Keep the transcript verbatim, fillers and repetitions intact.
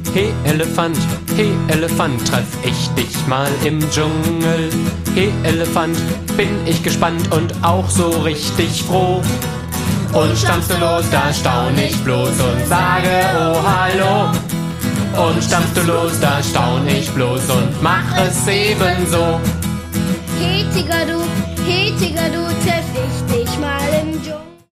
He Elefant, he Elefant, treff ich dich mal im Dschungel. He Elefant, bin ich gespannt und auch so richtig froh. Und stampfst du los, da staun ich bloß und sage oh hallo. Und stampfst du los, da staun ich bloß und mach es ebenso. He Tiger du, he Tiger du, treff ich